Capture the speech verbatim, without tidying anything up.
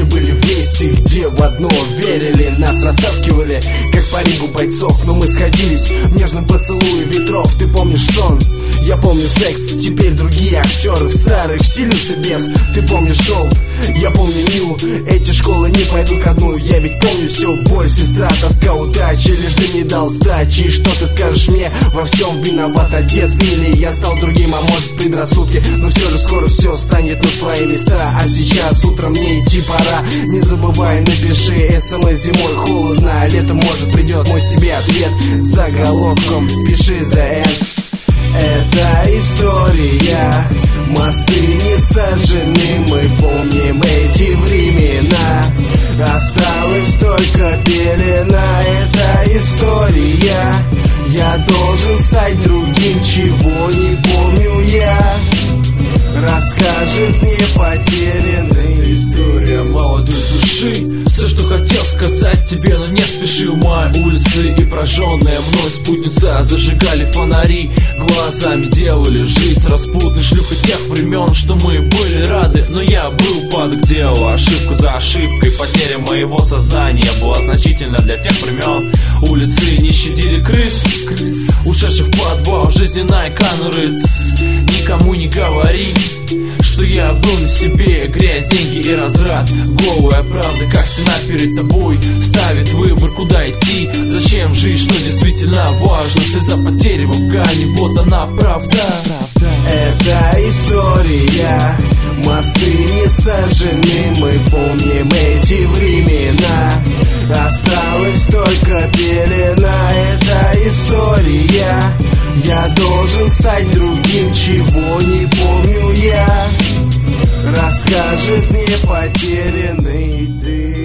где были вместе, где в одно верили. Нас растаскивали, как по рингу бойцов, но мы сходились в нежном поцелуе ветров. Ты помнишь сон, я помню секс, теперь другие актеры. В старых вселился бес, ты помнишь шоу, я помню Милу. Эти школы не пойдут ко дну, я ведь помню все. Боль, сестра, тоска, удачи, лишь ты не дал сдачи. И что ты скажешь мне, во всем виноват отец? Или я стал другим, а может предрассудки? Но все же скоро все станет на свои места. А сейчас утром мне идти пора. Не забывай, напиши смс: зимой холодно, а летом может придет мой тебе ответ. С заголовком пиши the end. Это история, мосты не сожжены. Мы помним эти времена, осталась только пелена. Это история, я должен стать другим, чего не помню я. Расскажет мне потерянная история молодой души. Все, что хотел сказать тебе, но не спешил. Мои улицы и прожженная мной спутница зажигали фонари, глазами делали жизнь распутной. Шлюха тех времен, что мы были рады, но я был падок, делал ошибку за ошибкой. Потеря моего сознания была значительна для тех времен. Улицы не щадили крыс, ушедших в подвал жизненной конуры. Никому не говори, что я был на себе. Грязь, деньги и разврат, голая правда, как стена перед тобой, ставит выбор, куда идти, зачем жить, что действительно важно. Слеза потери в Афгане, вот она правда. Это история, мосты не сожжены. Мы помним эти времена, осталась только пелена. Это история, я должен стать другим, чего не помню я. Расскажет мне потерянный ты.